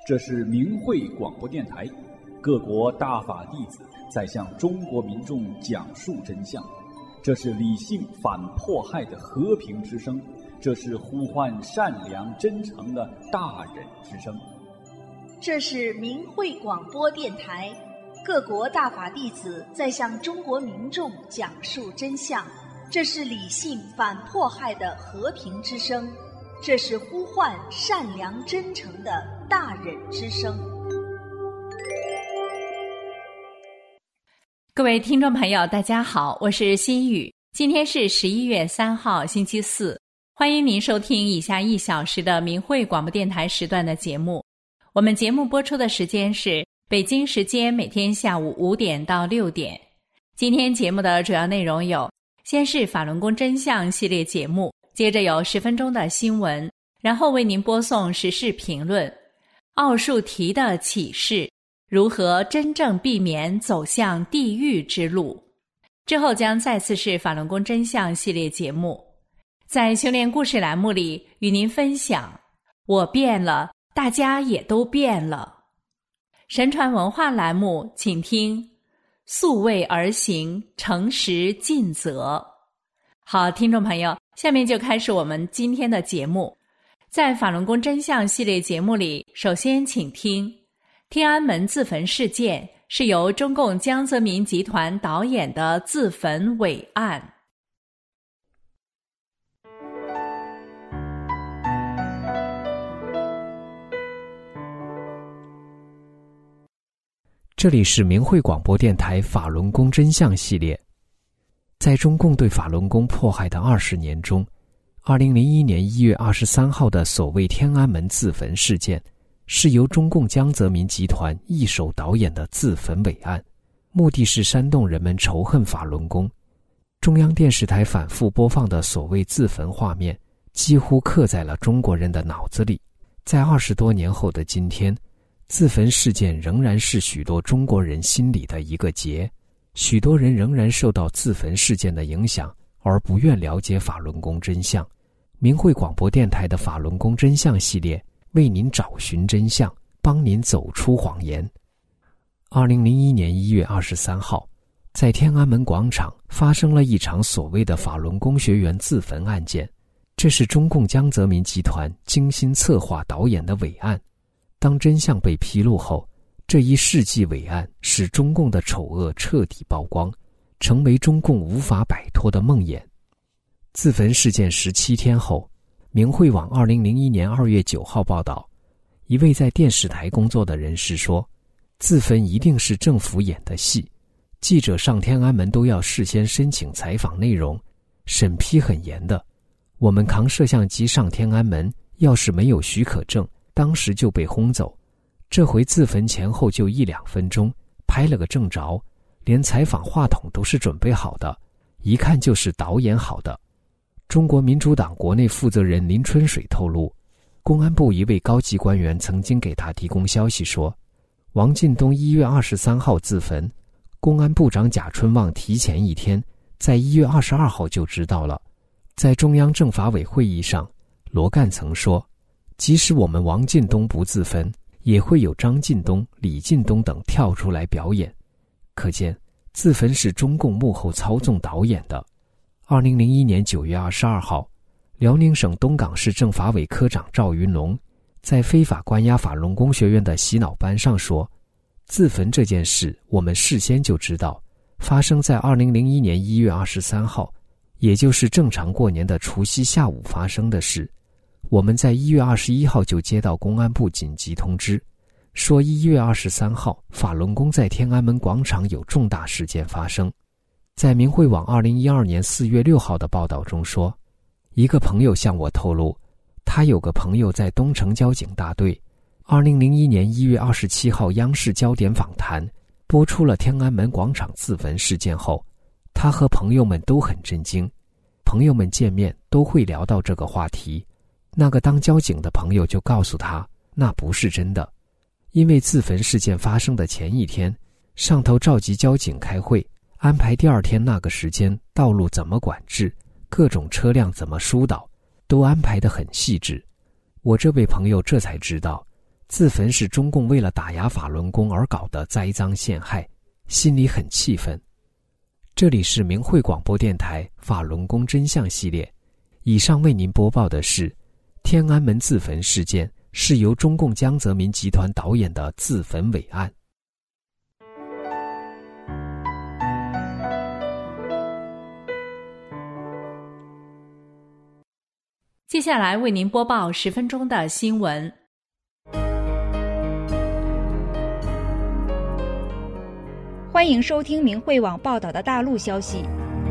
这是明慧广播电台，各国大法弟子在向中国民众讲述真相。这是理性反迫害的和平之声，这是呼唤善良真诚的大忍之声。 这是明慧广播电台，各国大法弟子在向中国民众讲述真相。这是理性反迫害的和平之声，这是呼唤善良真诚的大忍之声。 各位听众朋友大家好，我是心雨，今天是11月3号星期四，欢迎您收听以下1小时的明慧广播电台时段的节目。我们节目播出的时间是北京时间每天下午5点到6点。今天节目的主要内容有：先是法轮功真相系列节目，接着有10分钟的新闻，然后为您播送时事评论，奥数题的启示，如何真正避免走向地狱之路。之后将再次是法轮功真相系列节目。在修炼故事栏目里与您分享我变了，大家也都变了。神传文化栏目请听素位而行，诚实尽责。好，听众朋友，下面就开始我们今天的节目。在法轮功真相系列节目里，首先请听天安门自焚事件是由中共江泽民集团导演的自焚伟案。 这里是明慧广播电台法轮功真相系列。在中共对法轮功迫害的20年中，2001年1月23号的所谓天安门自焚事件，是由中共江泽民集团一手导演的自焚伟案，目的是煽动人们仇恨法轮功。中央电视台反复播放的所谓自焚画面，几乎刻在了中国人的脑子里。在20多年后的今天，自焚事件仍然是许多中国人心里的一个结，许多人仍然受到自焚事件的影响，而不愿了解法轮功真相。明慧广播电台的法轮功真相系列为您找寻真相，帮您走出谎言。2001年1月23号，在天安门广场发生了一场所谓的法轮功学员自焚案件，这是中共江泽民集团精心策划导演的伟案。当真相被披露后，这一世纪伟案使中共的丑恶彻底曝光，成为中共无法摆脱的梦魇。自焚事件17天后，明慧网2001年2月9号报道，一位在电视台工作的人士说，自焚一定是政府演的戏，记者上天安门都要事先申请采访内容，审批很严的。我们扛摄像机上天安门，要是没有许可证，当时就被轰走。这回自焚前后就1-2分钟，拍了个正着，连采访话筒都是准备好的，一看就是导演好的。中国民主党国内负责人林春水透露，公安部一位高级官员曾经给他提供消息说，王进东1月23号自焚，公安部长贾春旺提前1天，在1月22号就知道了。在中央政法委会议上，罗干曾说，即使我们王进东不自焚，也会有张近东、李近东等跳出来表演。可见自焚是中共幕后操纵导演的。2001年9月22号，辽宁省东港市政法委科长赵云龙在非法关押法轮功学院的洗脑班上说，自焚这件事我们事先就知道，发生在2001年1月23号，也就是正常过年的除夕下午发生的事。我们在1月21号就接到公安部紧急通知，说1月23号法轮功在天安门广场有重大事件发生。在明慧网2012年4月6号的报道中说，一个朋友向我透露，他有个朋友在东城交警大队。2001年1月27号央视焦点访谈播出了天安门广场自焚事件后，他和朋友们都很震惊，朋友们见面都会聊到这个话题。那个当交警的朋友就告诉他，那不是真的，因为自焚事件发生的前1天，上头召集交警开会，安排第2天那个时间道路怎么管制，各种车辆怎么疏导，都安排得很细致。我这位朋友这才知道， 自焚是中共为了打压法轮功而搞的栽赃陷害，心里很气愤。这里是明慧广播电台法轮功真相系列，以上为您播报的是天安门自焚事件是由中共江泽民集团导演的自焚伪案。 接下来为您播报10分钟的新闻。 欢迎收听明慧网报道的大陆消息。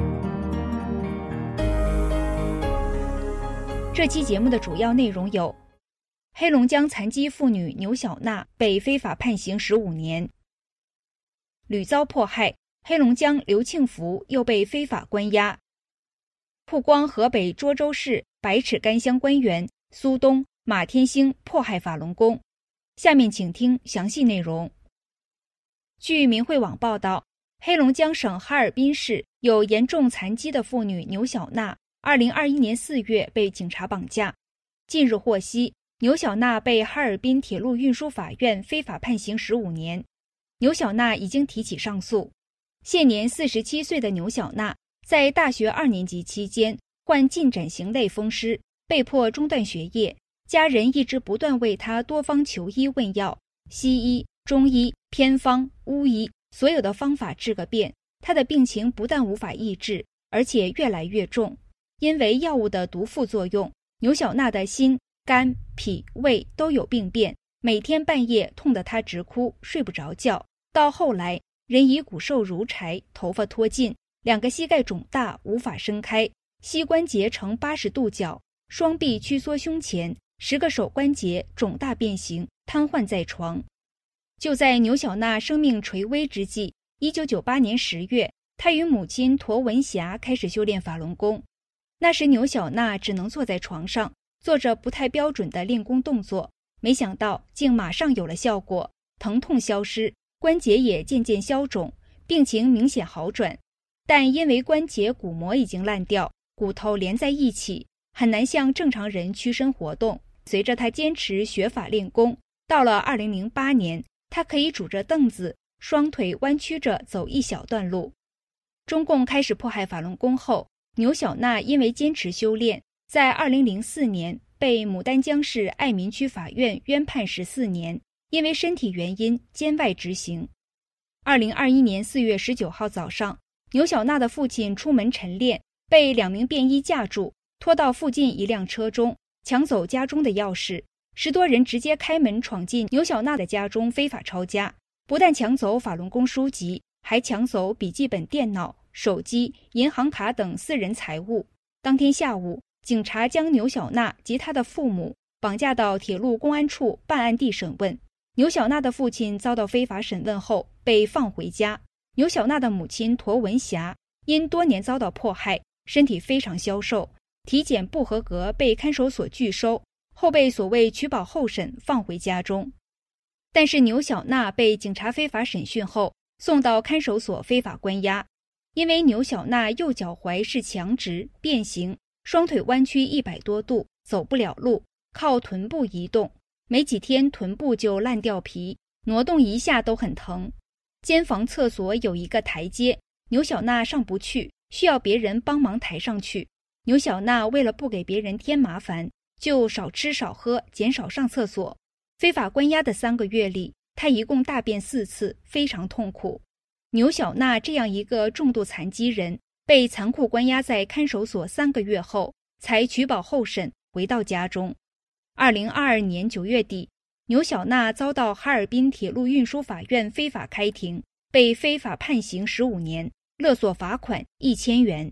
这期节目的主要内容有：黑龙江残疾妇女牛小娜被非法判刑15年；屡遭迫害，黑龙江刘庆福又被非法关押；曝光河北涿州市百尺竿乡官员苏东、马天星迫害法轮功。下面请听详细内容。据明慧网报道，黑龙江省哈尔滨市有严重残疾的妇女牛小娜2021年4月被警察绑架。近日获悉，牛小娜被哈尔滨铁路运输法院非法判刑15年。牛小娜已经提起上诉。现年47岁的牛小娜在大学2年级期间患进展型类风湿，被迫中断学业，家人一直不断为她多方求医问药，西医、中医、偏方、巫医，所有的方法治个遍。她的病情不但无法抑制，而且越来越重。因为药物的毒副作用，牛小娜的心、肝、脾、胃都有病变，每天半夜痛得她直哭，睡不着觉。到后来，人已骨瘦如柴，头发脱尽，2个膝盖肿大，无法伸开，膝关节呈80度角，双臂屈缩胸前，10个手关节肿大变形，瘫痪在床。就在牛小娜生命垂危之际，1998年10月，她与母亲驼文霞开始修炼法轮功。那时牛小娜只能坐在床上，做着不太标准的练功动作，没想到竟马上有了效果，疼痛消失，关节也渐渐消肿，病情明显好转。但因为关节骨膜已经烂掉，骨头连在一起，很难像正常人屈伸活动。随着她坚持学法练功，到了2008年，她可以拄着凳子，双腿弯曲着走一小段路。中共开始迫害法轮功后，牛小娜因为坚持修炼，在2004年被牡丹江市爱民区法院冤判14年，因为身体原因监外执行。2021年4月19号早上，牛小娜的父亲出门晨练，被2名便衣架住，拖到附近一辆车中，抢走家中的钥匙。10多人直接开门闯进牛小娜的家中非法抄家，不但抢走法轮功书籍，还抢走笔记本电脑、手机、银行卡等私人财物。当天下午，警察将牛小娜及她的父母绑架到铁路公安处办案地审问。牛小娜的父亲遭到非法审问后被放回家。牛小娜的母亲驼文霞因多年遭到迫害，身体非常消瘦，体检不合格被看守所拒收，后被所谓取保候审放回家中。但是牛小娜被警察非法审讯后送到看守所非法关押。因为牛小娜右脚踝是强直变形，双腿弯曲100多度，走不了路，靠臀部移动，没几天臀部就烂掉皮，挪动一下都很疼。监房厕所有一个台阶，牛小娜上不去，需要别人帮忙抬上去。牛小娜为了不给别人添麻烦，就少吃少喝，减少上厕所。非法关押的3个月里，她一共大便4次，非常痛苦。牛小娜这样一个重度残疾人，被残酷关押在看守所3个月后，才取保候审回到家中。2022年9月底，牛小娜遭到哈尔滨铁路运输法院非法开庭，被非法判刑15年，勒索罚款1000元。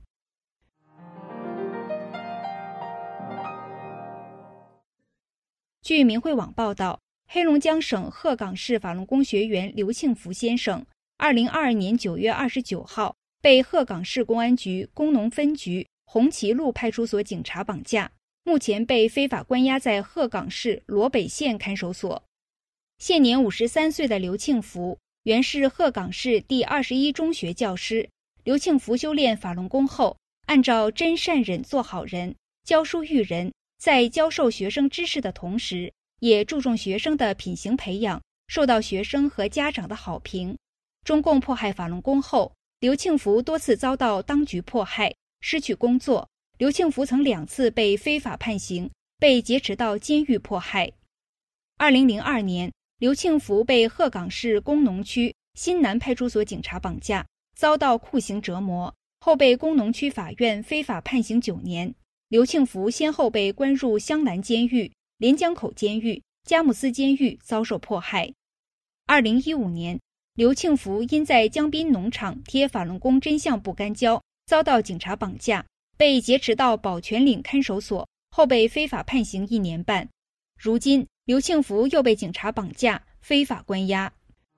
据明慧网报道，黑龙江省鹤岗市法轮功学员刘庆福先生2022年9月29号被鹤岗市公安局工农分局红旗路派出所警察绑架，目前被非法关押在鹤岗市罗北县看守所。现年53岁的刘庆福原是鹤岗市第21中学教师。刘庆福修炼法轮功后，按照真善忍做好人，教书育人，在教授学生知识的同时， 也注重学生的品行培养，受到学生和家长的好评。中共迫害法轮功后，刘庆福多次遭到当局迫害，失去工作。刘庆福曾2次被非法判刑，被劫持到监狱迫害。2002年，刘庆福被鹤岗市工农区新南派出所警察绑架，遭到酷刑折磨，后被工农区法院非法判刑9年。刘庆福先后被关入湘南监狱、连江口监狱、佳木斯监狱，遭受迫害。2015年，刘庆福因在江滨农场贴法轮功真相不干胶，遭到警察绑架，被劫持到宝泉岭看守所，后被非法判刑1年半。如今，刘庆福又被警察绑架，非法关押。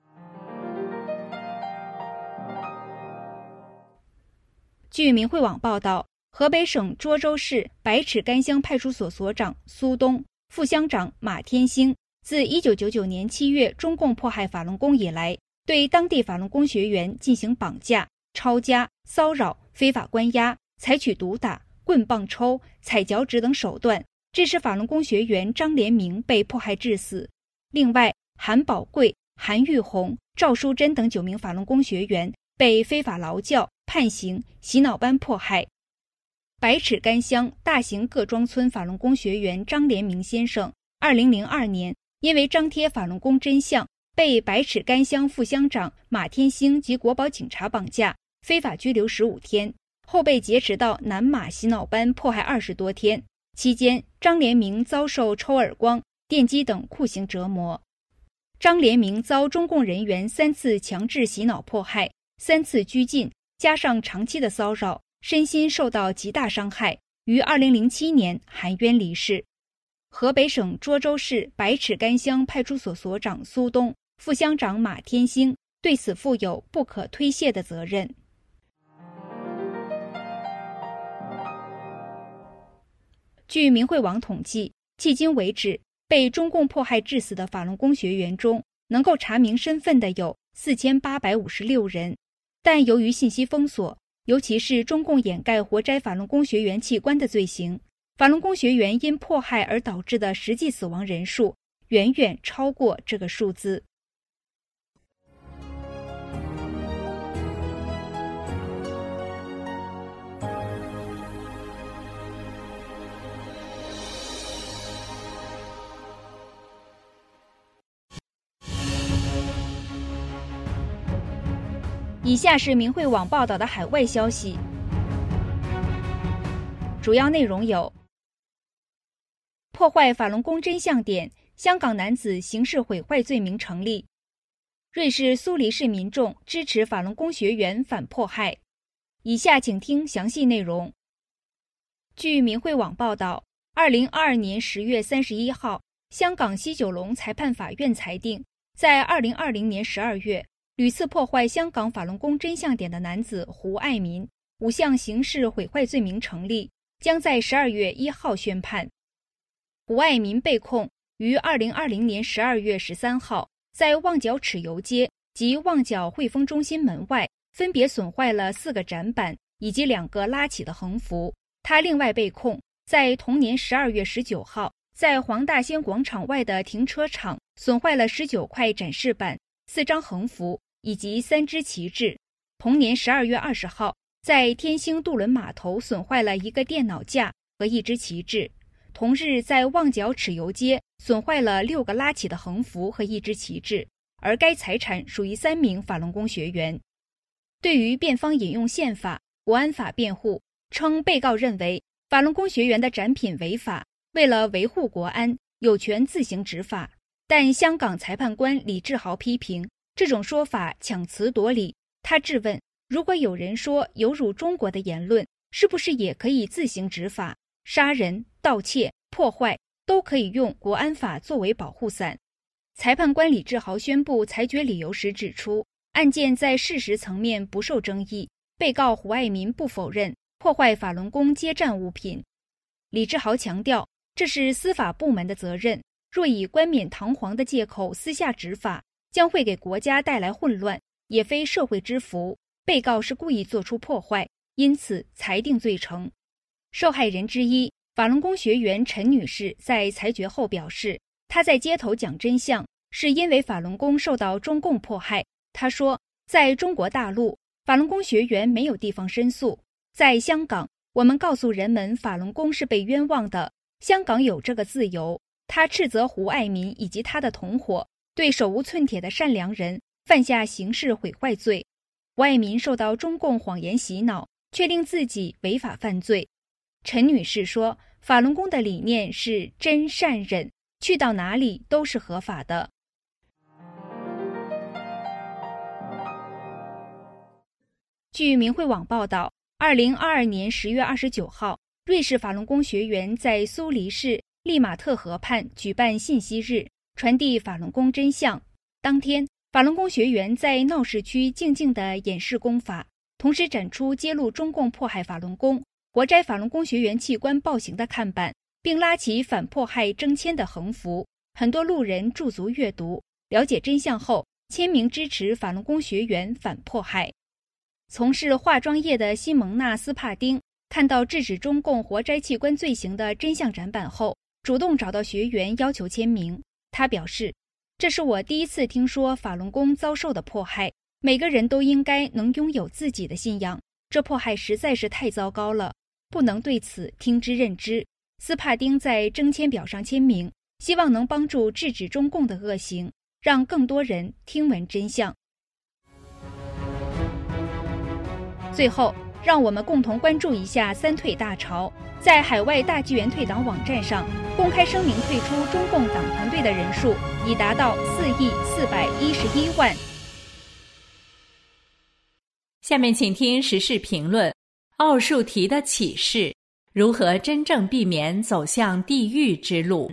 据明慧网报道，河北省涿州市百尺干乡派出所所长苏东、副乡长马天星自1999年7月中共迫害法轮功以来，对当地法轮功学员进行绑架、抄家、骚扰、非法关押，采取毒打、棍棒抽、踩脚趾等手段，致使法轮功学员张连明被迫害致死。另外，韩宝贵、韩玉红、赵淑珍等9名法轮功学员被非法劳教、判刑、洗脑班迫害。百尺干乡大型各庄村法轮功学员张连明先生2002年因为张贴法轮功真相，被百尺干乡副乡长马天星及国保警察绑架，非法拘留15天，后被劫持到南马洗脑班迫害20多天。期间，张连明遭受抽耳光、电击等酷刑折磨。张连明遭中共人员3次强制洗脑迫害，3次拘禁，加上长期的骚扰，身心受到极大伤害，于2007年含冤离世。河北省涿州市百尺干乡派出所所长苏东、副乡长马天星对此负有不可推卸的责任。据明慧网统计，迄今为止，被中共迫害致死的法轮功学员中，能够查明身份的有4856人，但由于信息封锁，尤其是中共掩盖活摘法轮功学员器官的罪行，法轮功学员因迫害而导致的实际死亡人数远远超过这个数字。以下是明慧网报道的海外消息，主要内容有：破坏法轮功真相点，香港男子刑事毁坏罪名成立；瑞士苏黎世民众支持法轮功学员反迫害。以下请听详细内容。据明慧网报道，2022年10月31号，香港西九龙裁判法院裁定，在2020年12月屡次破坏香港法轮功真相点的男子胡爱民5项刑事毁坏罪名成立，将在12月1号宣判。胡爱民被控于2020年12月13号在旺角豉油街及旺角汇丰中心门外分别损坏了4个展板以及2个拉起的横幅。他另外被控在同年12月19号在黄大仙广场外的停车场损坏了19块展示板、4张横幅以及3支旗帜。同年12月20号，在天星渡轮码头损坏了1个电脑架和1支旗帜。同日，在旺角豉油街损坏了6个拉起的横幅和1支旗帜，而该财产属于3名法轮功学员。对于辩方引用宪法、国安法辩护，称被告认为法轮功学员的展品违法，为了维护国安，有权自行执法。但香港裁判官李志豪批评这种说法强词夺理。他质问，如果有人说有辱中国的言论，是不是也可以自行执法？杀人、盗窃、破坏都可以用国安法作为保护伞。裁判官李志豪宣布裁决理由时指出，案件在事实层面不受争议，被告胡爱民不否认破坏法轮功接站物品。李志豪强调，这是司法部门的责任，若以冠冕堂皇的借口私下执法，将会给国家带来混乱，也非社会之福。被告是故意做出破坏，因此裁定罪成。受害人之一法轮功学员陈女士在裁决后表示， 他在街头讲真相，是因为法轮功受到中共迫害。他说，在中国大陆，法轮功学员没有地方申诉。在香港，我们告诉人们法轮功是被冤枉的，香港有这个自由。他斥责胡爱民以及他的同伙对手无寸铁的善良人犯下刑事毁坏罪。胡爱民受到中共谎言洗脑，确定自己违法犯罪。陈女士说，法轮功的理念是真善忍，去到哪里都是合法的。据明慧网报道，2022年10月29号，瑞士法轮功学员在苏黎世利马特河畔举办信息日，传递法轮功真相。当天，法轮功学员在闹市区静静地演示功法，同时展出揭露中共迫害法轮功、活摘法轮功学员器官暴行的看板，并拉起反迫害征签的横幅。很多路人驻足阅读，了解真相后签名支持法轮功学员反迫害。从事化妆业的西蒙娜·斯帕丁看到制止中共活摘器官罪行的真相展板后，主动找到学员要求签名。他表示，这是我第一次听说法轮功遭受的迫害，每个人都应该能拥有自己的信仰，这迫害实在是太糟糕了，不能对此听之任之。斯帕丁在征签表上签名，希望能帮助制止中共的恶行，让更多人听闻真相。最后，让我们共同关注一下三退大潮。在海外大纪元退党网站上，公开声明退出中共党团队的人数已达到4.411亿。 下面请听时事评论：奥数题的启示，如何真正避免走向地狱之路？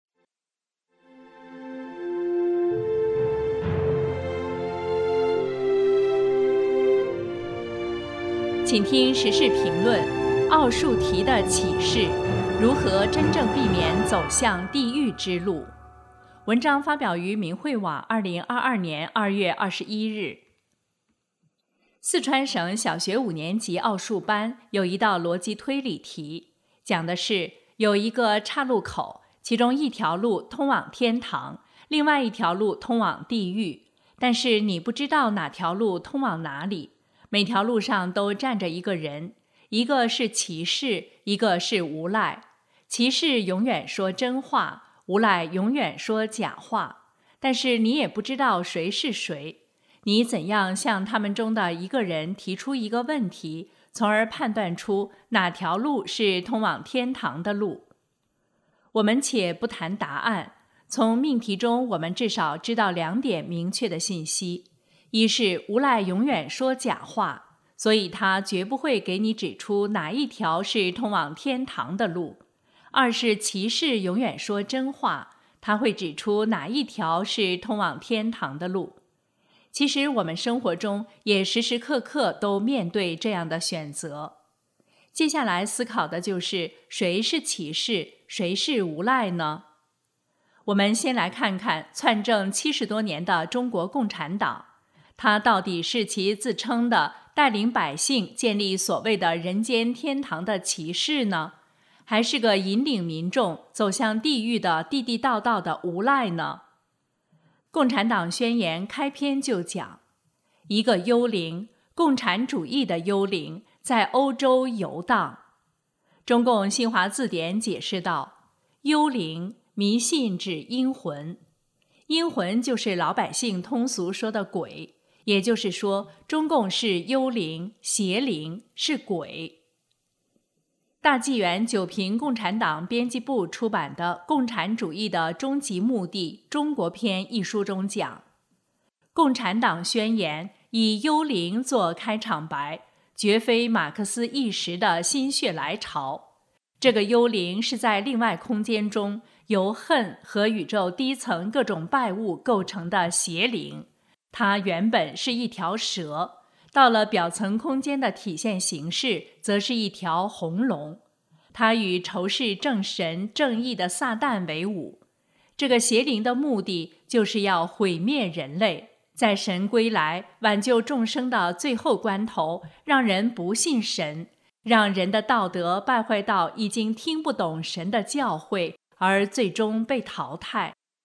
请听时事评论：奥数题的启示，如何真正避免走向地狱之路？文章发表于明慧网2022年2月21日。四川省小学5年级奥数班有一道逻辑推理题，讲的是有一个岔路口，其中一条路通往天堂，另外一条路通往地狱，但是你不知道哪条路通往哪里。每条路上都站着一个人，一个是骑士，一个是无赖。骑士永远说真话，无赖永远说假话，但是你也不知道谁是谁。你怎样向他们中的一个人提出一个问题，从而判断出哪条路是通往天堂的路？我们且不谈答案，从命题中我们至少知道2点明确的信息。一是无赖永远说假话，所以他绝不会给你指出哪一条是通往天堂的路。二是骑士永远说真话，他会指出哪一条是通往天堂的路。其实我们生活中也时时刻刻都面对这样的选择。接下来思考的就是谁是骑士，谁是无赖呢？我们先来看看篡政70多年的中国共产党，他到底是其自称的带领百姓建立所谓的人间天堂的骑士呢，还是个引领民众走向地狱的地地道道的无赖呢？共产党宣言开篇就讲，一个幽灵，共产主义的幽灵，在欧洲游荡。中共新华字典解释道，幽灵，迷信指阴魂，阴魂就是老百姓通俗说的鬼，也就是说，中共是幽灵、邪灵，是鬼。大纪元九评共产党编辑部出版的《共产主义的终极目的：中国篇》一书中讲，共产党宣言以幽灵做开场白，绝非马克思一时的心血来潮。这个幽灵是在另外空间中由恨和宇宙低层各种败物构成的邪灵，它原本是一条蛇，到了表层空间的体现形式则是一条红龙，它与仇视正神正义的撒旦为伍。这个邪灵的目的就是要毁灭人类，在神归来挽救众生的最后关头，让人不信神，让人的道德败坏到已经听不懂神的教诲，而最终被淘汰，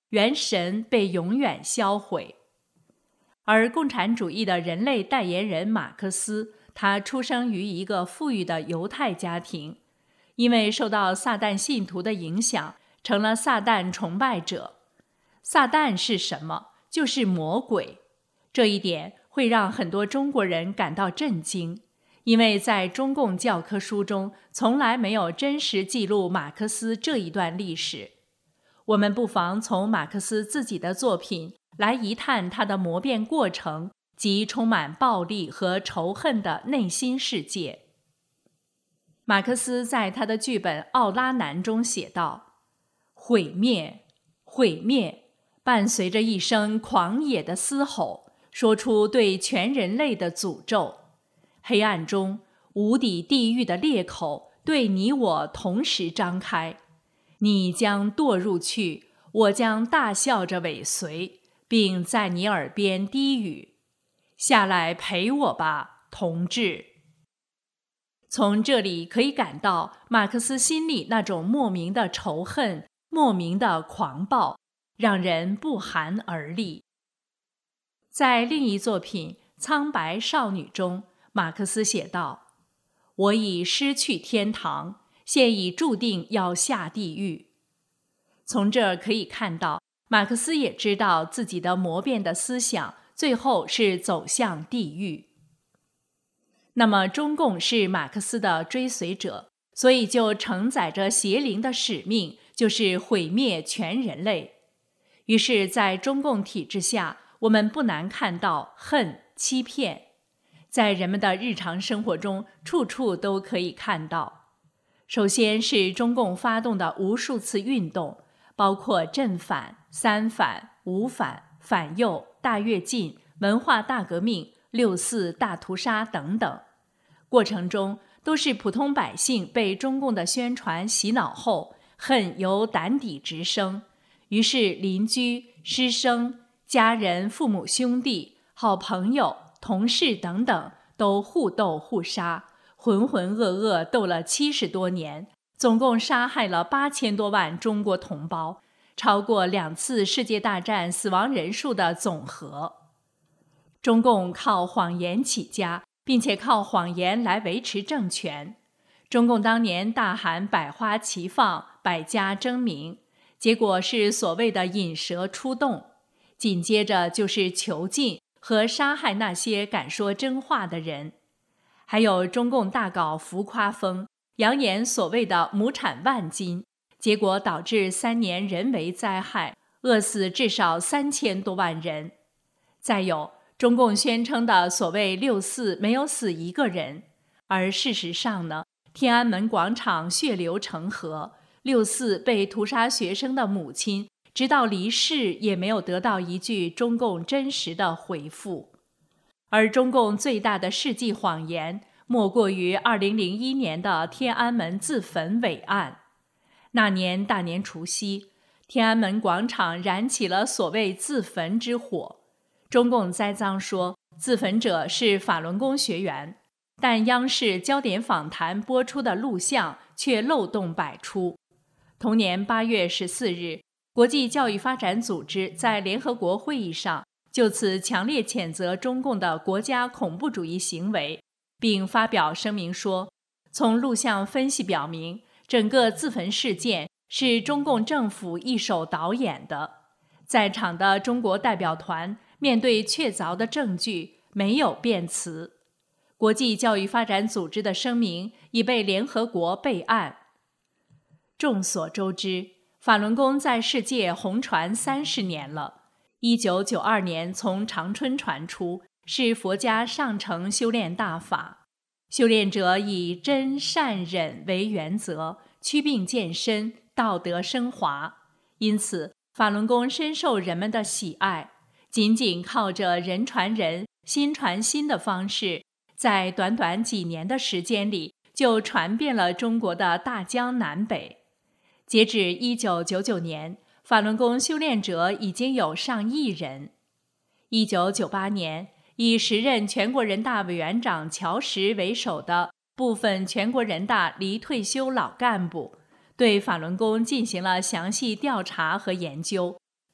元神被永远销毁。而共产主义的人类代言人马克思，他出生于一个富裕的犹太家庭，因为受到撒旦信徒的影响，成了撒旦崇拜者。撒旦是什么？就是魔鬼。这一点会让很多中国人感到震惊，因为在中共教科书中从来没有真实记录马克思这一段历史。我们不妨从马克思自己的作品来一探他的魔变过程及充满暴力和仇恨的内心世界。马克思在他的剧本《奥拉南》中写道：毁灭，毁灭，伴随着一声狂野的嘶吼，说出对全人类的诅咒。黑暗中，无底地狱的裂口对你我同时张开，你将堕入去，我将大笑着尾随，并在你耳边低语：下来陪我吧，同志。从这里可以感到马克思心里那种莫名的仇恨，莫名的狂暴，让人不寒而栗。在另一作品《苍白少女》中，马克思写道：我已失去天堂，现已注定要下地狱。从这儿可以看到，马克思也知道自己的魔变的思想最后是走向地狱。那么中共是马克思的追随者，所以就承载着邪灵的使命，就是毁灭全人类。于是在中共体制下，我们不难看到恨、欺骗，在人们的日常生活中处处都可以看到。首先是中共发动的无数次运动，包括镇反、三反、五反、反右、大跃进、文化大革命、六四大屠杀等等。过程中都是普通百姓被中共的宣传洗脑后，恨由胆底直生，于是邻居、师生、家人、父母兄弟、好朋友、同事等等都互斗互杀，浑浑噩噩斗了70多年，总共杀害了8000多万中国同胞，超过2次世界大战死亡人数的总和。中共靠谎言起家，并且靠谎言来维持政权。中共当年大喊百花齐放，百家争鸣，结果是所谓的引蛇出洞，紧接着就是囚禁和杀害那些敢说真话的人。还有中共大搞浮夸风，扬言所谓的亩产万金，结果导致3年人为灾害，饿死至少3000多万人。再有中共宣称的所谓6四没有死一个人，而事实上呢，天安门广场血流成河，6四被屠杀学生的母亲直到离世也没有得到一句中共真实的回复。而中共最大的世纪谎言莫过于2001年的天安门自焚伪案。那年大年除夕，天安门广场燃起了所谓自焚之火。中共栽赃说自焚者是法轮功学员，但央视焦点访谈播出的录像却漏洞百出。同年8月14日，国际教育发展组织在联合国会议上就此强烈谴责中共的国家恐怖主义行为，并发表声明说，从录像分析表明，整个自焚事件是中共政府一手导演的。在场的中国代表团面对确凿的证据，没有辩词。国际教育发展组织的声明已被联合国备案。众所周知，法轮功在世界红传30年了。1992年从长春传出，是佛家上乘修炼大法。修炼者以真善忍为原则，祛病健身，道德升华。因此，法轮功深受人们的喜爱。仅仅靠着人传人、心传心的方式，在短短几年的时间里，就传遍了中国的大江南北。截止1999年，法轮功修炼者已经有上亿人。1998年，以时任全国人大委员长乔石为首的部分全国人大离退休老干部，对法轮功进行了详细调查和研究，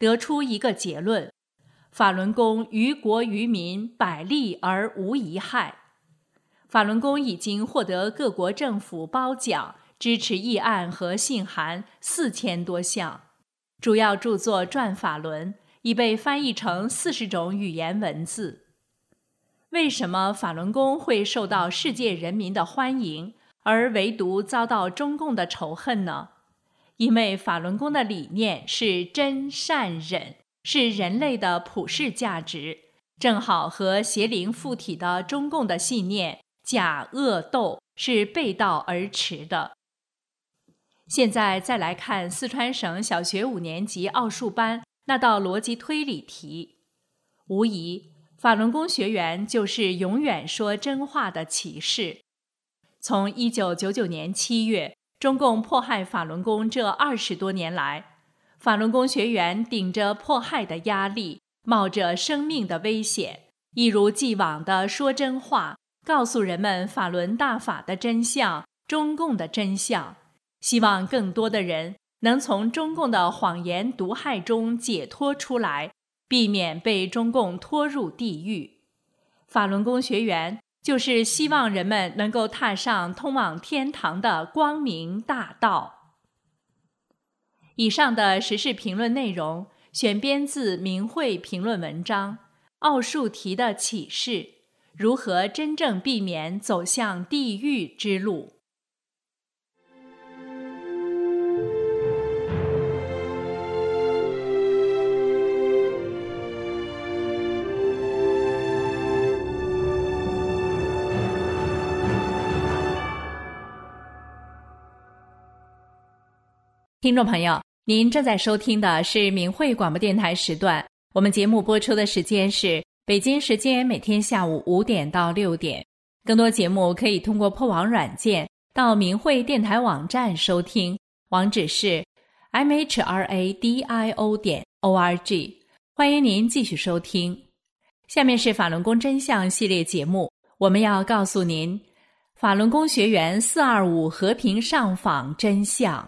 得出一个结论：法轮功于国于民，百利而无一害。法轮功已经获得各国政府褒奖，支持议案和信函4000多项，主要著作《转法轮》已被翻译成40种语言文字。为什么法轮功会受到世界人民的欢迎，而唯独遭到中共的仇恨呢？因为法轮功的理念是真善忍，是人类的普世价值，正好和邪灵附体的中共的信念假恶斗是背道而驰的。现在再来看四川省小学5年级奥数班那道逻辑推理题，无疑法轮功学员就是永远说真话的骑士。从1999年7月中共迫害法轮功这20多年来，法轮功学员顶着迫害的压力，冒着生命的危险，一如既往地说真话，告诉人们法轮大法的真相，中共的真相，希望更多的人能从中共的谎言毒害中解脱出来，避免被中共拖入地狱。法轮功学员就是希望人们能够踏上通往天堂的光明大道。以上的时事评论内容选编自明慧评论文章《奥数题的启示：如何真正避免走向地狱之路》。听众朋友，您正在收听的是明慧广播电台时段，我们节目播出的时间是北京时间每天下午5点到6点。更多节目可以通过破网软件到明慧电台网站收听，网址是 mhradio.org。欢迎您继续收听。下面是法轮功真相系列节目，我们要告诉您法轮功学员425和平上访真相。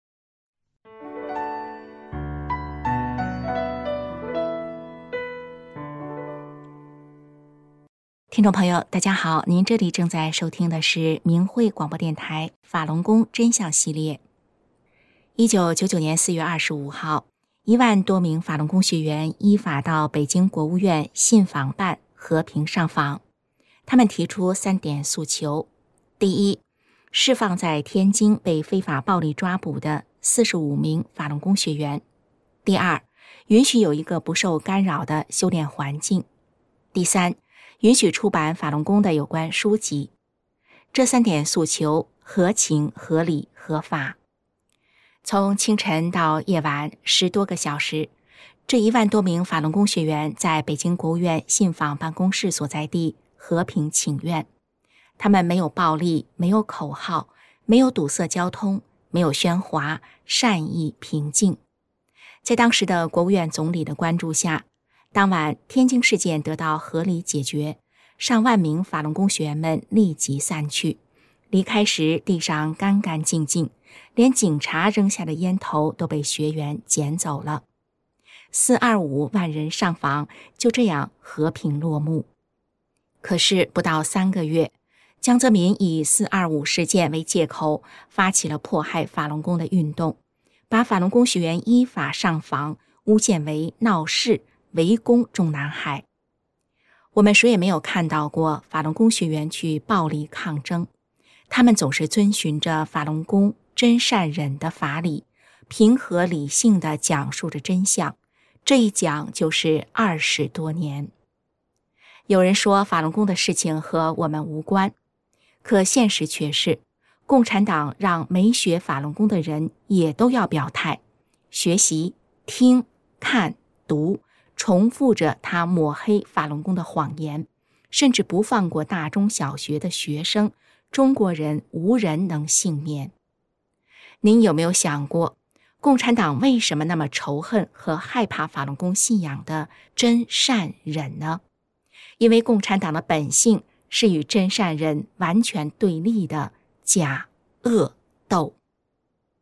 听众朋友大家好，您这里正在收听的是明慧广播电台法轮功真相系列。1999年4月25号，1万多名法轮功学员依法到北京国务院信访办和平上访。他们提出3点诉求：第一，释放在天津被非法暴力抓捕的45名法轮功学员；第二，允许有一个不受干扰的修炼环境；第三，允许出版法轮功的有关书籍。这3点诉求合情、合理、合法。从清晨到夜晚10多个小时，这1万多名法轮功学员在北京国务院信访办公室所在地和平请愿。他们没有暴力，没有口号，没有堵塞交通，没有喧哗，善意平静。在当时的国务院总理的关注下，当晚天津事件得到合理解决，上万名法轮功学员们立即散去，离开时地上干干净净，连警察扔下的烟头都被学员捡走了。425万人上访就这样和平落幕。可是不到3个月，江泽民以425事件为借口，发起了迫害法轮功的运动，把法轮功学员依法上访诬陷为闹事围攻中南海。我们谁也没有看到过法轮功学员去暴力抗争，他们总是遵循着法轮功真善忍的法理，平和理性地讲述着真相，这一讲就是20多年。有人说法轮功的事情和我们无关，可现实却是共产党让没学法轮功的人也都要表态，学习、听、看、读，重复着他抹黑法轮功的谎言，甚至不放过大中小学的学生，中国人无人能幸免。您有没有想过，共产党为什么那么仇恨和害怕法轮功信仰的真善忍呢？因为共产党的本性是与真善忍完全对立的假恶斗。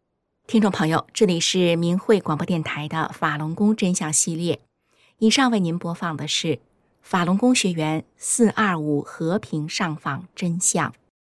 听众朋友，这里是明慧广播电台的法轮功真相系列，以上为您播放的是法轮功学员425和平上访真相。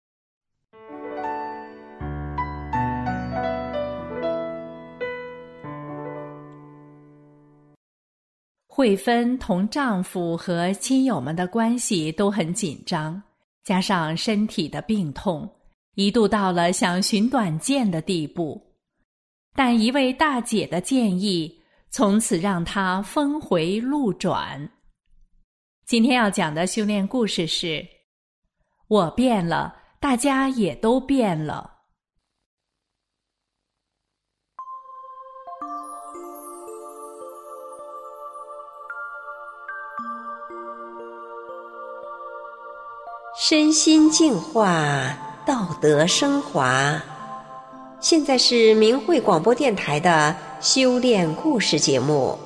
慧芬同丈夫和亲友们的关系都很紧张，加上身体的病痛，一度到了想寻短见的地步。但一位大姐的建议，从此让她峰回路转。今天要讲的修炼故事是：我变了，大家也都变了。 身心净化，道德升华。现在是明慧广播电台的修炼故事节目。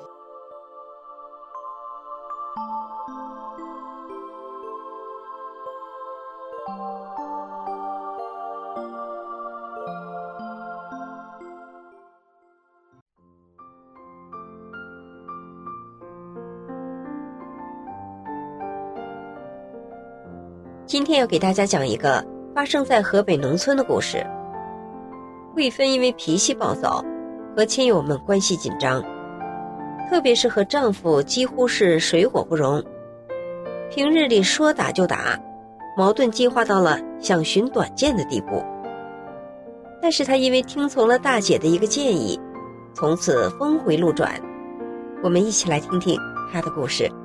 今天要给大家讲一个发生在河北农村的故事。慧芬因为脾气暴躁，和亲友们关系紧张，特别是和丈夫几乎是水火不容。平日里说打就打，矛盾激化到了想寻短见的地步。但是她因为听从了大姐的一个建议，从此峰回路转。我们一起来听听她的故事。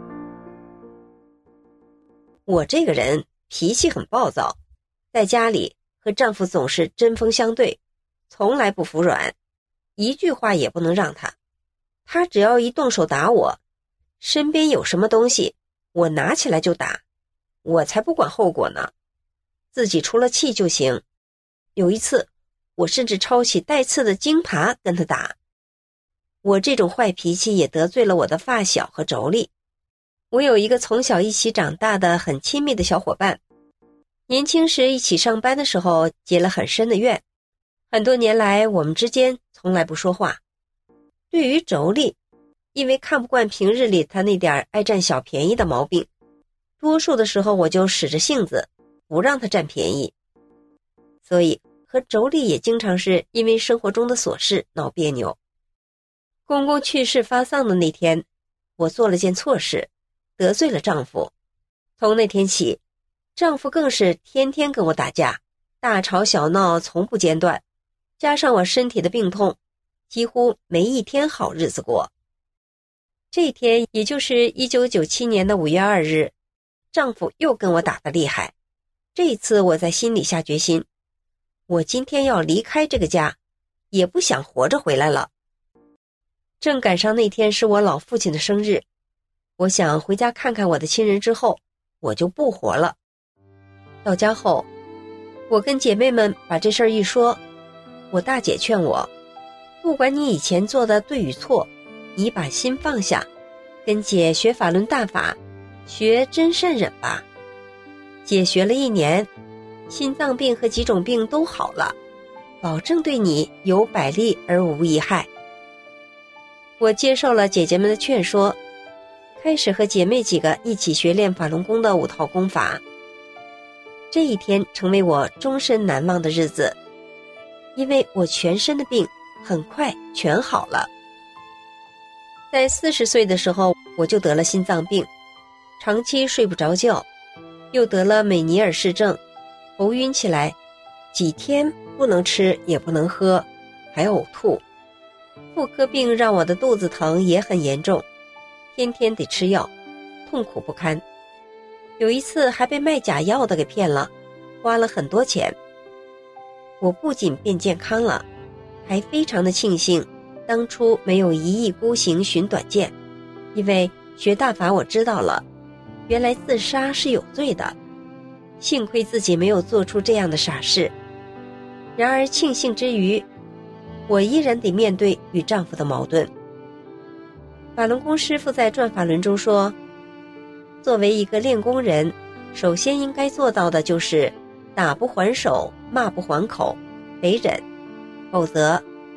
我这个人脾气很暴躁，在家里和丈夫总是针锋相对，从来不服软，一句话也不能让他。他只要一动手打我，身边有什么东西，我拿起来就打，我才不管后果呢，自己出了气就行。有一次，我甚至抄起带刺的荆耙跟他打。我这种坏脾气也得罪了我的发小和妯娌。我有一个从小一起长大的很亲密的小伙伴，年轻时一起上班的时候结了很深的怨，很多年来我们之间从来不说话。对于妯娌，因为看不惯平日里他那点爱占小便宜的毛病，多数的时候我就使着性子不让他占便宜，所以和妯娌也经常是因为生活中的琐事闹别扭。公公去世发丧的那天，我做了件错事，得罪了丈夫。从那天起，丈夫更是天天跟我打架，大吵小闹从不间断，加上我身体的病痛，几乎没一天好日子过。这天也就是1997年的5月2日，丈夫又跟我打得厉害。这一次我在心里下决心，我今天要离开这个家，也不想活着回来了。正赶上那天是我老父亲的生日，我想回家看看我的亲人之后，我就不活了。到家后，我跟姐妹们把这事儿一说，我大姐劝我，不管你以前做的对与错，你把心放下，跟姐学法轮大法，学真善忍吧。姐学了1年，心脏病和几种病都好了，保证对你有百利而无一害。我接受了姐姐们的劝说，开始和姐妹几个一起学练法轮功的5套功法。这一天成为我终身难忘的日子，因为我全身的病很快全好了。在40岁的时候，我就得了心脏病，长期睡不着觉，又得了美尼尔氏症，头晕起来，几天不能吃也不能喝，还呕吐。妇科病让我的肚子疼也很严重，天天得吃药，痛苦不堪。有一次还被卖假药的给骗了，花了很多钱。我不仅变健康了，还非常的庆幸当初没有一意孤行寻短见，因为学大法我知道了，原来自杀是有罪的，幸亏自己没有做出这样的傻事。然而庆幸之余，我依然得面对与丈夫的矛盾。法轮功师父在转法轮中说，作为一个练功人，首先应该做到的就是打不还手，骂不还口，得忍，否则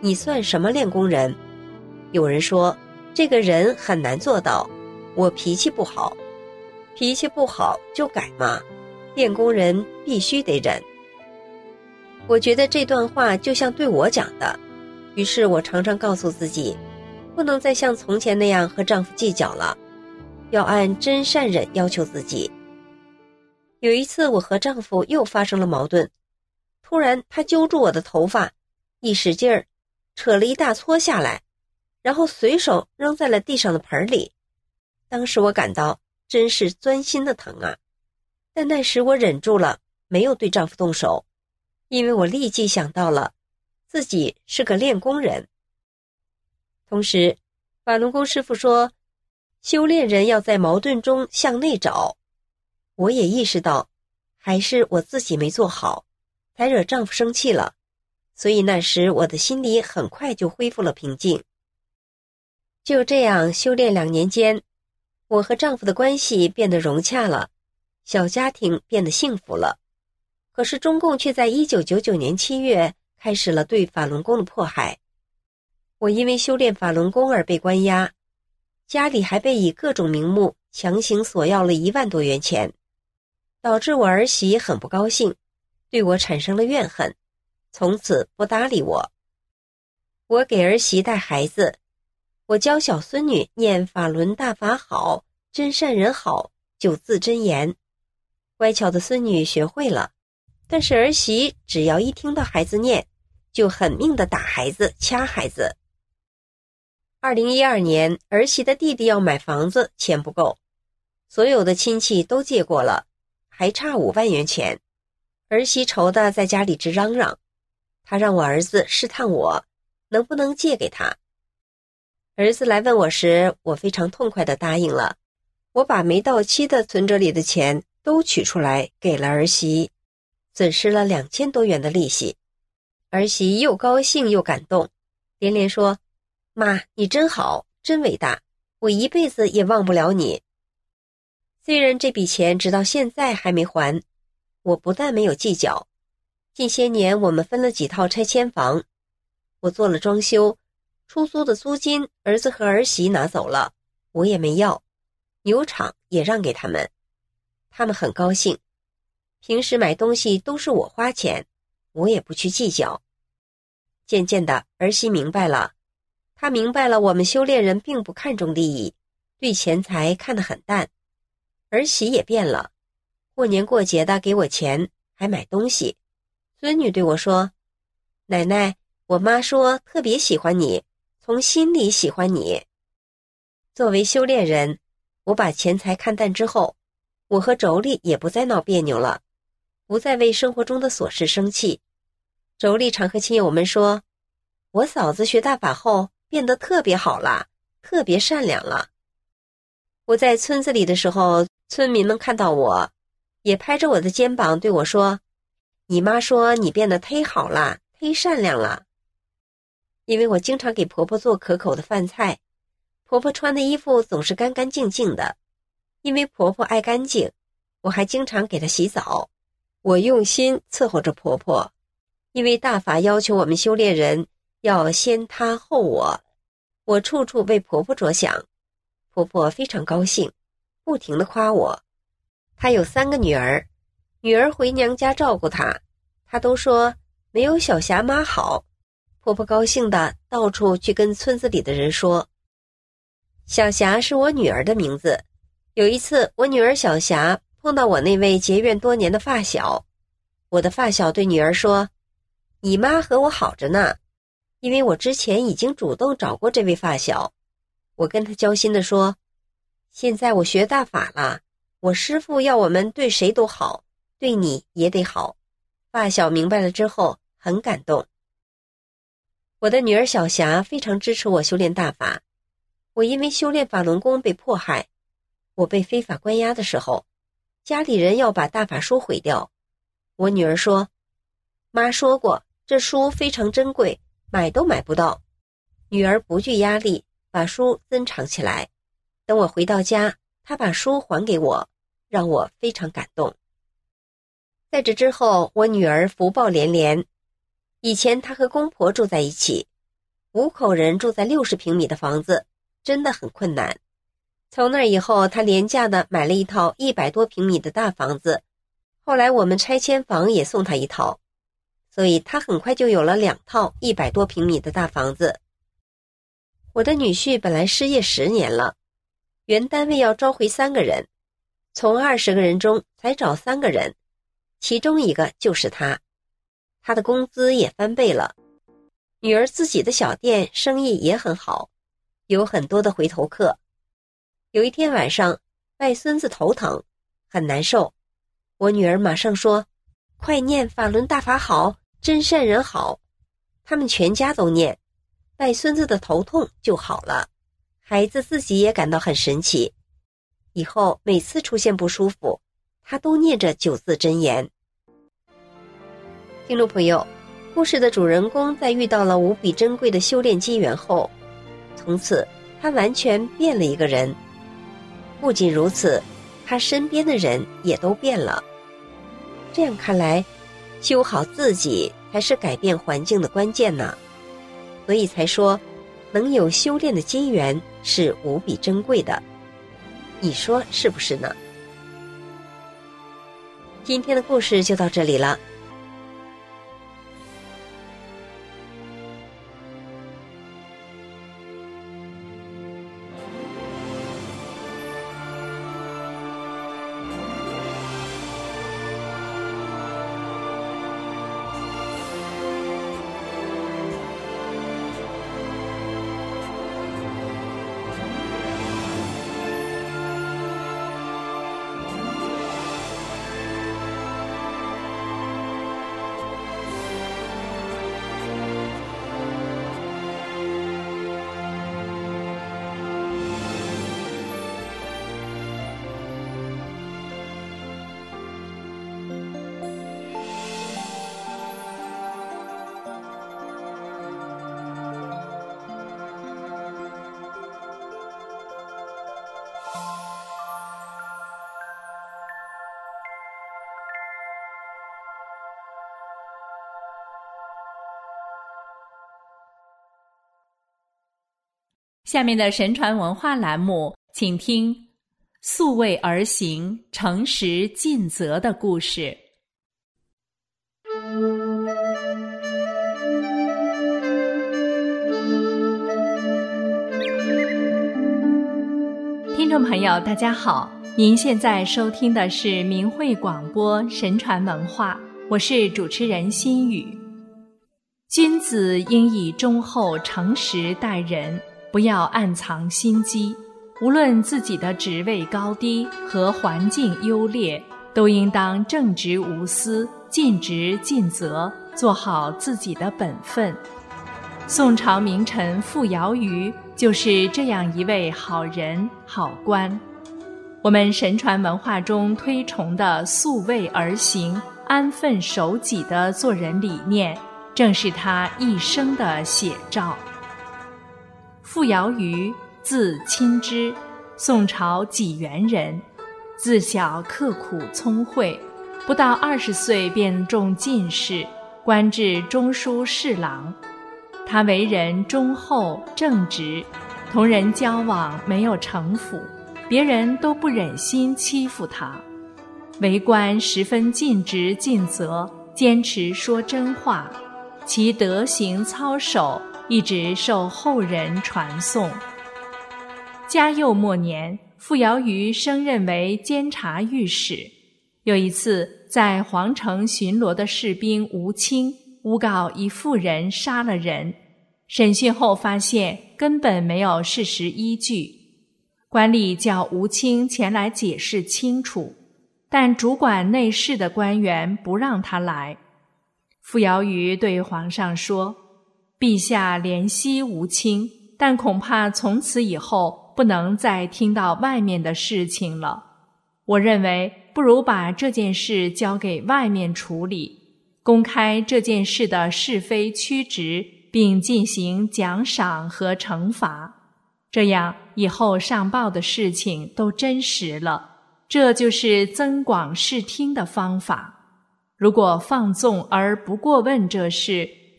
你算什么练功人？有人说，这个人很难做到，我脾气不好。脾气不好就改嘛，练功人必须得忍。我觉得这段话就像对我讲的，于是我常常告诉自己，不能再像从前那样和丈夫计较了，要按真善忍要求自己。有一次我和丈夫又发生了矛盾，突然他揪住我的头发，一使劲儿扯了一大撮下来，然后随手扔在了地上的盆里。当时我感到真是钻心的疼啊，但那时我忍住了，没有对丈夫动手，因为我立即想到了自己是个练功人。同时法轮功师父说，修炼人要在矛盾中向内找。我也意识到还是我自己没做好，才惹丈夫生气了，所以那时我的心里很快就恢复了平静。就这样修炼2年间，我和丈夫的关系变得融洽了，小家庭变得幸福了。可是中共却在1999年7月开始了对法轮功的迫害。我因为修炼法轮功而被关押，家里还被以各种名目强行索要了1万多元钱，导致我儿媳很不高兴，对我产生了怨恨，从此不搭理我。我给儿媳带孩子，我教小孙女念法轮大法好，真善人好9字真言。乖巧的孙女学会了，但是儿媳只要一听到孩子念，就狠命地打孩子掐孩子。2012年，儿媳的弟弟要买房子，钱不够，所有的亲戚都借过了，还差5万元钱。儿媳愁得在家里直嚷嚷，她让我儿子试探我能不能借给她。儿子来问我时，我非常痛快地答应了。我把没到期的存折里的钱都取出来给了儿媳，损失了2000多元的利息。儿媳又高兴又感动，连连说，妈，你真好，真伟大，我一辈子也忘不了你。虽然这笔钱直到现在还没还，我不但没有计较，近些年我们分了几套拆迁房，我做了装修，出租的租金儿子和儿媳拿走了，我也没要，牛场也让给他们，他们很高兴。平时买东西都是我花钱，我也不去计较。渐渐的，儿媳明白了，她明白了我们修炼人并不看重利益，对钱财看得很淡。儿媳也变了，过年过节的给我钱，还买东西。孙女对我说，奶奶，我妈说特别喜欢你，从心里喜欢你。作为修炼人，我把钱财看淡之后，我和妯娌也不再闹别扭了，不再为生活中的琐事生气。妯娌常和亲友们说，我嫂子学大法后变得特别好了，特别善良了。我在村子里的时候，村民们看到我，也拍着我的肩膀对我说，你妈说你变得忒好了，忒善良了。因为我经常给婆婆做可口的饭菜，婆婆穿的衣服总是干干净净的。因为婆婆爱干净，我还经常给她洗澡。我用心伺候着婆婆，因为大法要求我们修炼人要先她后我，我处处为婆婆着想。婆婆非常高兴，不停地夸我。她有3个女儿，女儿回娘家照顾她，她都说没有小霞妈好。婆婆高兴的到处去跟村子里的人说，小霞是我女儿的名字。有一次，我女儿小霞碰到我那位结怨多年的发小，我的发小对女儿说，你妈和我好着呢，因为我之前已经主动找过这位发小。我跟她交心地说，现在我学大法了，我师父要我们对谁都好，对你也得好。发小明白了之后很感动。我的女儿小霞非常支持我修炼大法。我因为修炼法轮功被迫害，我被非法关押的时候，家里人要把大法书毁掉。我女儿说，妈说过这书非常珍贵，买都买不到。女儿不惧压力，把书珍藏起来。等我回到家，她把书还给我，让我非常感动。在这之后，我女儿福报连连。以前她和公婆住在一起， 5口人住在60平米的房子，真的很困难。从那以后，他廉价的买了一套100多平米的大房子，后来我们拆迁房也送他一套，所以他很快就有了2套100多平米的大房子。我的女婿本来失业10年了，原单位要招回3个人，从20个人中才找3个人，其中一个就是他。他的工资也翻倍了，女儿自己的小店生意也很好，有很多的回头客。有一天晚上，外孙子头疼，很难受，我女儿马上说：“快念法轮大法好，真善人好。”他们全家都念，外孙子的头痛就好了。孩子自己也感到很神奇，以后每次出现不舒服，他都念着9字真言。听众朋友，故事的主人公在遇到了无比珍贵的修炼机缘后，从此他完全变了一个人。不仅如此，他身边的人也都变了。这样看来，修好自己才是改变环境的关键呢。所以才说，能有修炼的机缘是无比珍贵的。你说是不是呢？今天的故事就到这里了。 下面的神传文化栏目，请听素位而行，诚实尽责的故事。听众朋友大家好，您现在收听的是明慧广播神传文化，我是主持人心雨。君子应以忠厚诚实待人，不要暗藏心机，无论自己的职位高低和环境优劣，都应当正直无私，尽职尽责，做好自己的本分。宋朝名臣傅瑶瑜就是这样一位好人好官。我们神传文化中推崇的素位而行、安分守己的做人理念，正是他一生的写照。傅瑶瑜，字钦之，宋朝济源人，自小刻苦聪慧，不到20岁便中进士，官至中书侍郎。他为人忠厚正直，同人交往没有城府，别人都不忍心欺负他。为官十分尽职尽责，坚持说真话，其德行操守一直受后人传颂。嘉佑末年，傅瑶瑜升任为监察御史。有一次，在皇城巡逻的士兵吴清诬告一妇人杀了人，审讯后发现根本没有事实依据。官吏叫吴清前来解释清楚，但主管内事的官员不让他来。傅瑶瑜对皇上说：“陛下怜惜吴清，但恐怕从此以后不能再听到外面的事情了。我认为不如把这件事交给外面处理，公开这件事的是非曲直，并进行奖赏和惩罚，这样以后上报的事情都真实了，这就是增广视听的方法。如果放纵而不过问这事，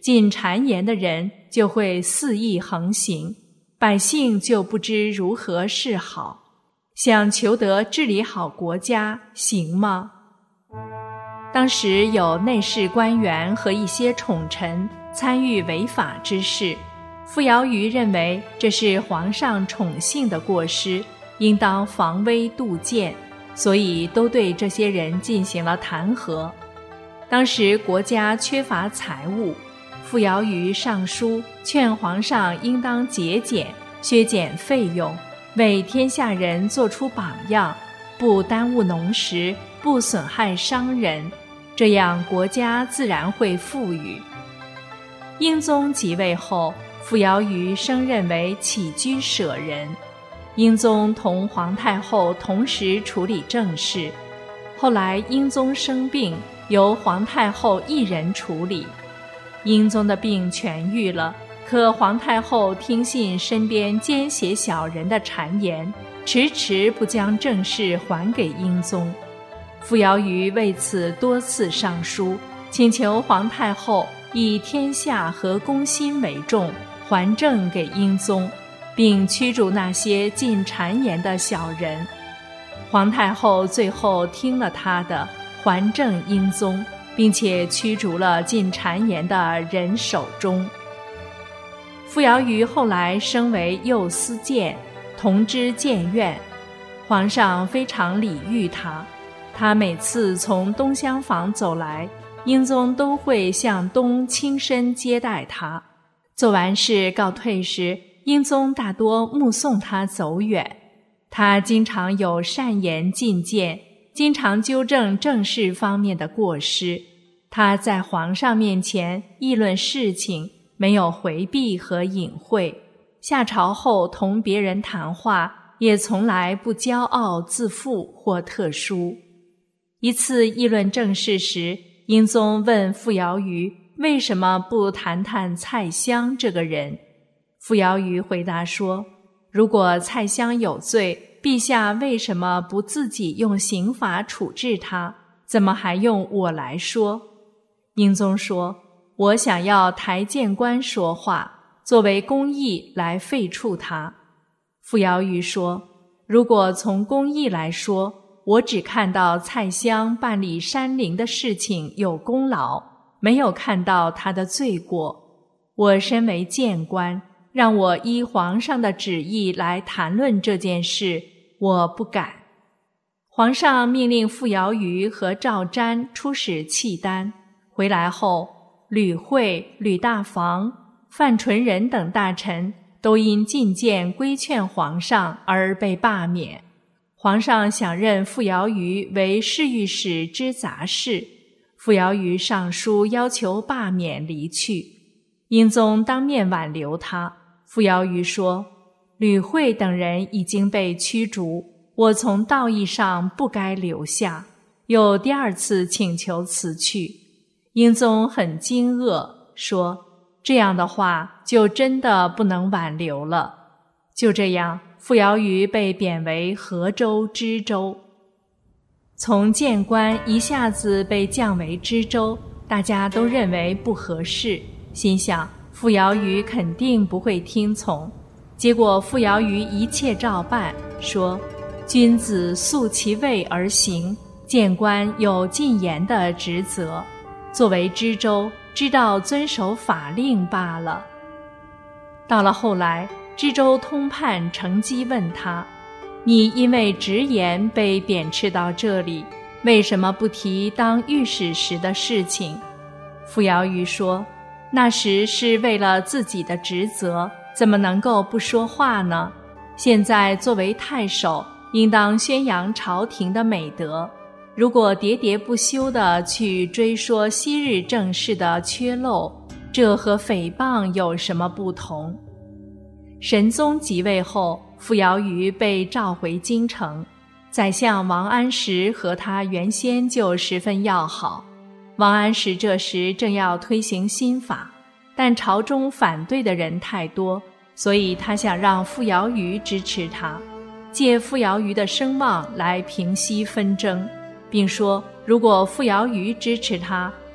进谗言的人就会肆意横行，百姓就不知如何是好。想求得治理好国家，行吗？当时有内侍官员和一些宠臣参与违法之事，傅瑶瑜认为这是皇上宠幸的过失，应当防微杜渐，所以都对这些人进行了弹劾。当时国家缺乏财物，傅瑶瑜上书劝皇上应当节俭，削减费用，为天下人做出榜样，不耽误农时，不损害商人，这样国家自然会富裕。英宗即位后，傅瑶瑜升任为起居舍人。英宗同皇太后同时处理政事，后来英宗生病，由皇太后一人处理。英宗的病痊愈了，可皇太后听信身边奸邪小人的谗言，迟迟不将政事还给英宗。傅瑶瑜为此多次上书，请求皇太后以天下和公心为重，还政给英宗，并驱逐那些进谗言的小人。皇太后最后听了他的，还政英宗，并且驱逐了进谗言的人首中。傅瑶瑜后来升为右司谏，同知谏院，皇上非常礼遇他。他每次从东厢房走来，英宗都会向东轻身接待他。做完事告退时，英宗大多目送他走远。他经常有善言进谏，经常纠正政事方面的过失。他在皇上面前议论事情，没有回避和隐晦。下朝后同别人谈话，也从来不骄傲自负或特殊。一次议论政事时，英宗问傅瑶瑜为什么不谈谈蔡襄这个人。傅瑶瑜回答说，如果蔡襄有罪，陛下为什么不自己用刑法处置他，怎么还用我来说？英宗说，我想要台谏官说话，作为公义来废黜他。傅瑶瑜说，如果从公义来说，我只看到蔡襄办理山陵的事情有功劳，没有看到他的罪过。我身为谏官，让我依皇上的旨意来谈论这件事，我不敢。皇上命令傅瑶瑜和赵瞻出使契丹，回来后，吕惠、吕大防、范纯仁等大臣都因进谏规劝皇上而被罢免。皇上想任傅瑶瑜为侍御史知杂事，傅瑶瑜上书要求罢免离去。英宗当面挽留他，傅瑶瑜说，吕惠等人已经被驱逐，我从道义上不该留下，又第二次请求辞去。英宗很惊愕，说，这样的话就真的不能挽留了。就这样，傅瑶瑜被贬为河州知州。从谏官一下子被降为知州，大家都认为不合适，心想傅瑶瑜肯定不会听从。结果傅瑶瑜一切照办，说，君子素其位而行，谏官有进言的职责，作为知州，知道遵守法令罢了。到了后来，知州通判乘机问他，你因为直言被贬斥到这里，为什么不提当御史时的事情？傅瑶瑜说，那时是为了自己的职责，怎么能够不说话呢？现在作为太守，应当宣扬朝廷的美德，如果喋喋不休地去追说昔日政事的缺漏，这和诽谤有什么不同？神宗即位后，傅瑶瑜被召回京城，宰相王安石和他原先就十分要好。王安石这时正要推行新法，但朝中反对的人太多，所以他想让傅瑶瑜支持他，借傅瑶瑜的声望来平息纷争，并说如果傅瑶瑜支持他，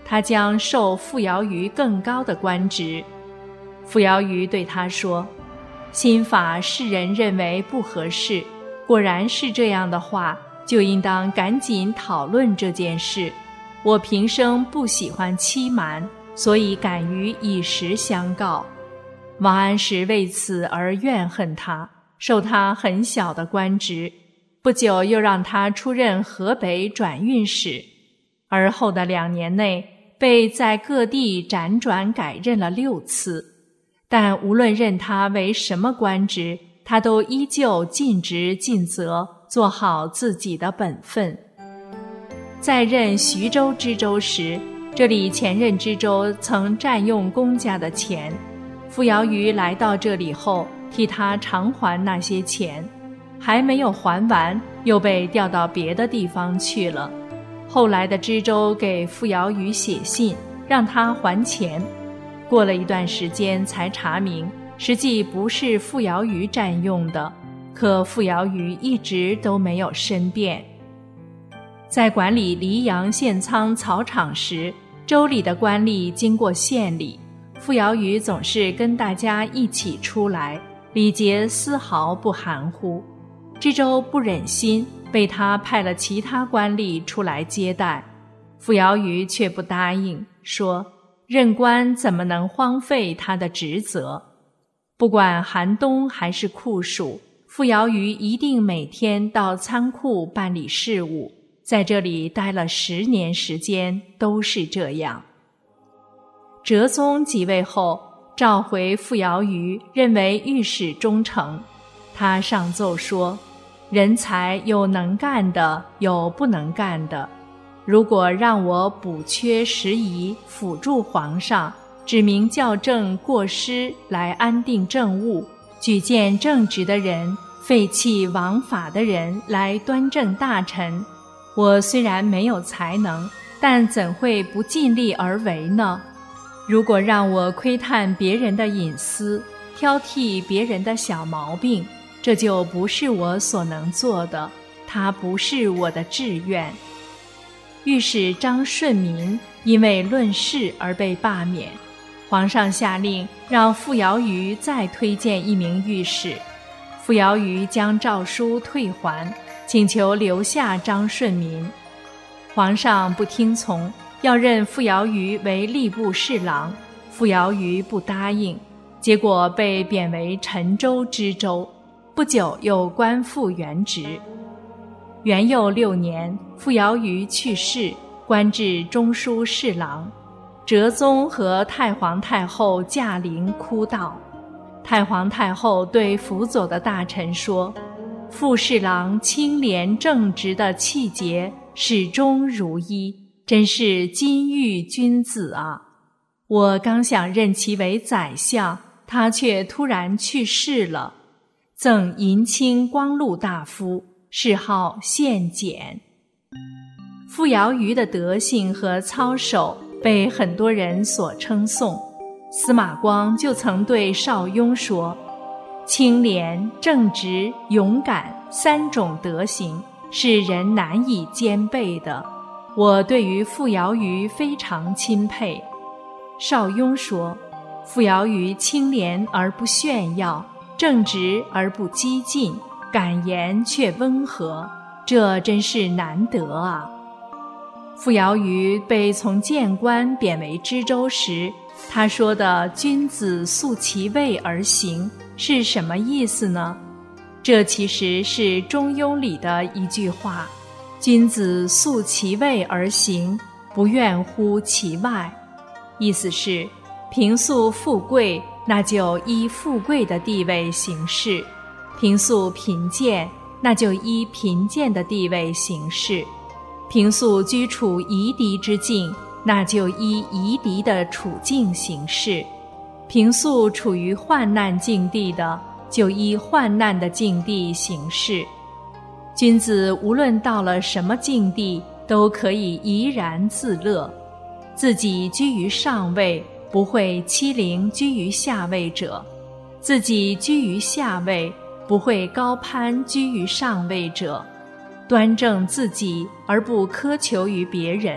他将受傅瑶于更高的官职。傅瑶于对他说：新法世人认为不合适，果然是这样的话，就应当赶紧讨论这件事。我平生不喜欢欺瞒，所以敢于以实相告。王安石为此而怨恨他，授他很小的官职，不久又让他出任河北转运使，而后的2年内被在各地辗转改任了6次，但无论任他为什么官职，他都依旧尽职尽责，做好自己的本分。在任徐州知州时，这里前任知州曾占用公家的钱，傅瑶于来到这里后，替他偿还那些钱，还没有还完，又被调到别的地方去了。后来的知州给傅瑶于写信，让他还钱。过了一段时间才查明，实际不是傅瑶于占用的，可傅瑶于一直都没有申辩。在管理黎阳县仓草场时，州里的官吏经过县里，傅瑶于总是跟大家一起出来，礼节丝毫不含糊。知州不忍心，被他派了其他官吏出来接待，傅瑶于却不答应，说任官怎么能荒废他的职责。不管寒冬还是酷暑，傅瑶于一定每天到仓库办理事务，在这里待了10年时间，都是这样。哲宗即位后，召回傅瑶于，认为御史忠诚。他上奏说，人才有能干的，有不能干的。如果让我补缺时宜，辅助皇上，指明校正过失，来安定政务，举荐正直的人，废弃枉法的人，来端正大臣，我虽然没有才能，但怎会不尽力而为呢？如果让我窥探别人的隐私，挑剔别人的小毛病，这就不是我所能做的，它不是我的志愿。御史张顺民因为论事而被罢免，皇上下令让傅瑶于再推荐1名御史，傅瑶于将诏书退还，请求留下张顺民。皇上不听从，要任傅瑶于为吏部侍郎，傅瑶于不答应，结果被贬为陈州知州，不久又官复原职。元佑6年，傅瑶于去世，官至中书侍郎。哲宗和太皇太后驾临哭悼，太皇太后对辅佐的大臣说：傅侍郎清廉正直的气节始终如一，真是金玉君子啊！我刚想任其为宰相，他却突然去世了。赠银青光禄大夫，谥号献简。傅瑶于的德性和操守被很多人所称颂。司马光就曾对邵雍说：清廉、正直、勇敢3种德行是人难以兼备的，我对于傅瑶于非常钦佩。邵雍说：傅瑶于清廉而不炫耀，正直而不激进，敢言却温和，这真是难得啊！傅瑶于被从谏官贬为知州时，他说的君子素其位而行是什么意思呢？这其实是中庸里的一句话：君子素其位而行，不愿乎其外。意思是平素富贵，那就依富贵的地位行事；平素贫贱，那就依贫贱的地位行事；平素居处夷狄之境，那就依夷狄的处境行事；平素处于患难境地的，就依患难的境地行事。君子无论到了什么境地，都可以怡然自乐，自己居于上位，不会欺凌居于下位者；自己居于下位，不会高攀居于上位者。端正自己而不苛求于别人，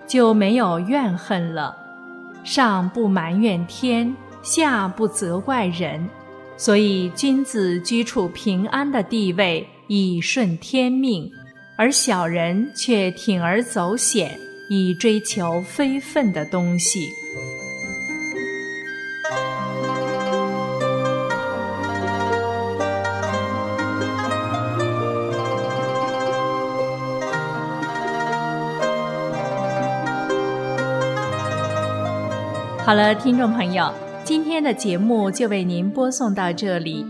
就没有怨恨了。上不埋怨天，下不责怪人，所以君子居处平安的地位以顺天命，而小人却铤而走险，以追求非分的东西。好了，听众朋友，今天的节目就为您播送到这里。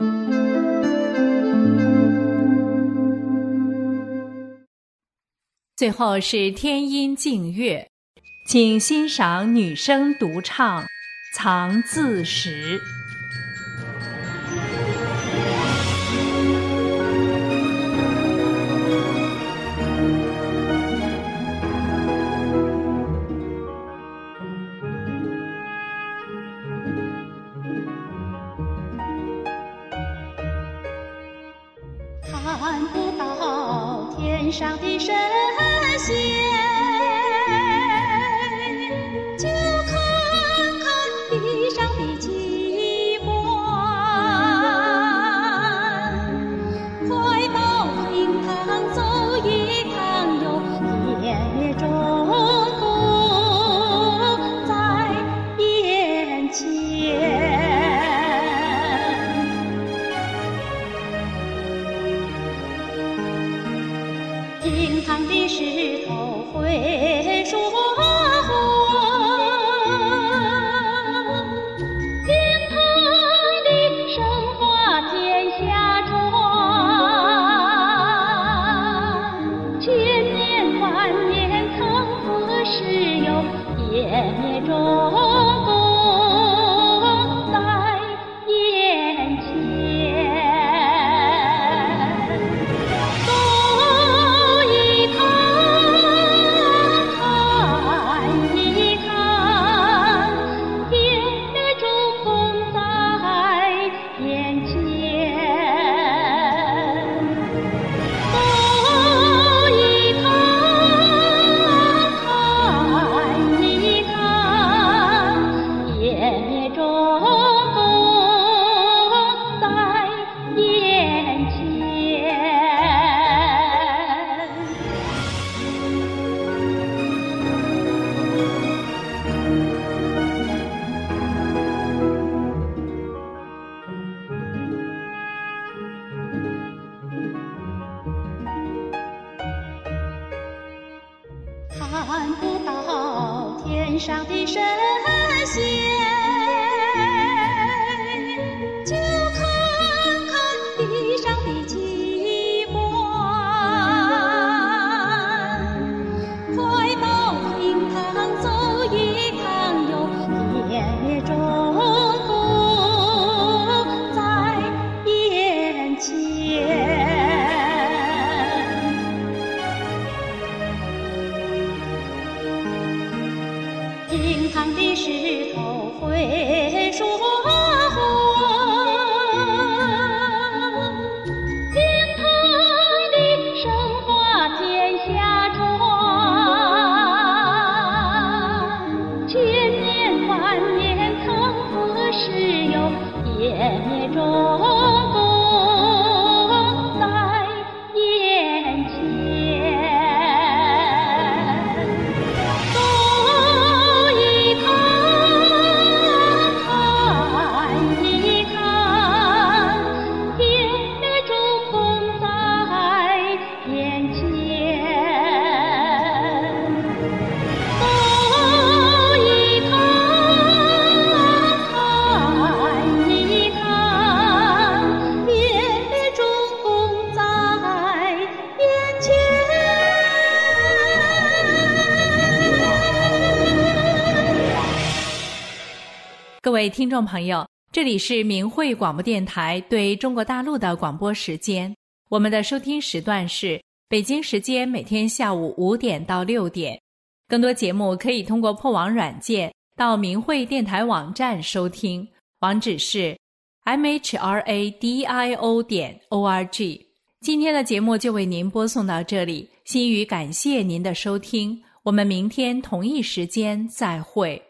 最后是天音净乐，请欣赏女声独唱《藏字石》。 看不到天上的神仙，就看看地上的机关。快到厅堂走一趟哟，夜中宫在眼前。厅堂的石头会说话，厅堂的神话天下传，千年万年曾何时有，夜中宫在眼前。看不到天上的神仙，就看看地上的机关。快到厅堂走一趟哟，夜中宫在眼前。厅堂的石头会说话，厅堂的神话天下传，千年万年曾何时有，夜中宫在眼前。 各位听众朋友，这里是明慧广播电台对中国大陆的广播时间。我们的收听时段是北京时间每天下午5点到6点。更多节目可以通过破网软件到明慧电台网站收听，网址是 mhradio.org。今天的节目就为您播送到这里，心语感谢您的收听， 我们明天同一时间再会。